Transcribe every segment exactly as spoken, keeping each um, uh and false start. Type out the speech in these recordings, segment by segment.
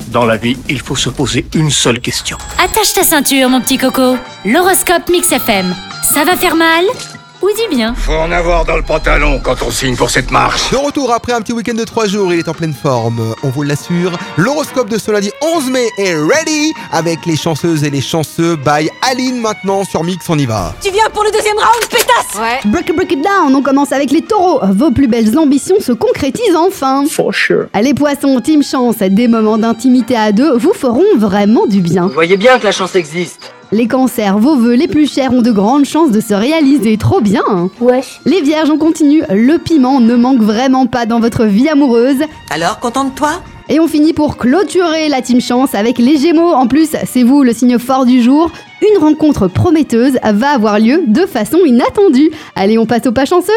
Dans la vie, il faut se poser une seule question. Attache ta ceinture, mon petit coco. L'horoscope Mix F M. Ça va faire mal ou dis bien. Faut en avoir dans le pantalon quand on signe pour cette marche. De retour après un petit week-end de trois jours, il est en pleine forme, on vous l'assure. L'horoscope de ce lundi onze mai est ready avec les chanceuses et les chanceux by Aline maintenant sur Mix, on y va. Tu viens pour le deuxième round, pétasse? Ouais. Break it, break it down, on commence avec les taureaux. Vos plus belles ambitions se concrétisent enfin. For sure. Les poissons, team chance, des moments d'intimité à deux vous feront vraiment du bien. Vous voyez bien que la chance existe. Les cancers, vos vœux les plus chers ont de grandes chances de se réaliser, trop bien hein. Wesh. Les vierges, on continue, le piment ne manque vraiment pas dans votre vie amoureuse. Alors, content de toi? Et on finit pour clôturer la team chance avec les gémeaux. En plus, c'est vous le signe fort du jour. Une rencontre prometteuse va avoir lieu de façon inattendue. Allez, on passe au pas chanceux.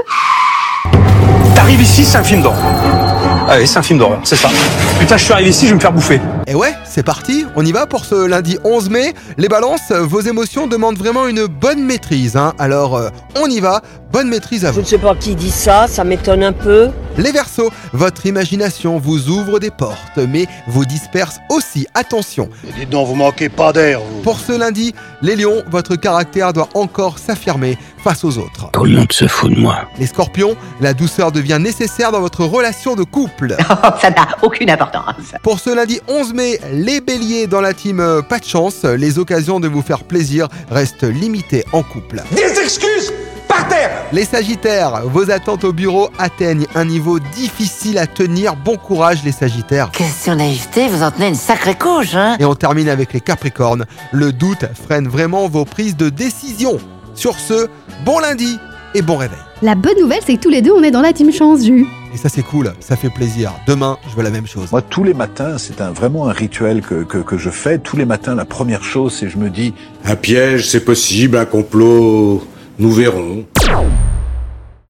T'arrives ici, c'est un film d'horreur. Ah oui, c'est un film d'horreur, c'est ça. Putain, je suis arrivé ici, je vais me faire bouffer. Et ouais, c'est parti, on y va pour ce lundi onze mai. Les balances, vos émotions demandent vraiment une bonne maîtrise, hein. Alors, euh, on y va, bonne maîtrise à Je vous. ne sais pas qui dit ça, ça m'étonne un peu. Les Verseaux, votre imagination vous ouvre des portes, mais vous disperse aussi, attention. Dites donc, vous manquez pas d'air, vous. Pour ce lundi, les Lions, votre caractère doit encore s'affirmer face aux autres. Tout le monde se fout de moi. Les Scorpions, la douceur devient nécessaire dans votre relation de couple. Ça n'a aucune importance. Pour ce lundi onze mai, les Béliers dans la team euh, pas de chance, les occasions de vous faire plaisir restent limitées en couple. Des excuses par terre. Les Sagittaires, vos attentes au bureau atteignent un niveau difficile à tenir. Bon courage les Sagittaires. Question naïveté, vous en tenez une sacrée couche, hein? Et on termine avec les Capricornes. Le doute freine vraiment vos prises de décision. Sur ce, bon lundi et bon réveil. La bonne nouvelle, c'est que tous les deux, on est dans la team chance, Jus. Et ça c'est cool, ça fait plaisir. Demain, je veux la même chose. Moi, tous les matins, c'est un, vraiment un rituel que, que, que je fais. Tous les matins, la première chose, c'est je me dis... Un piège, c'est possible, un complot, nous verrons.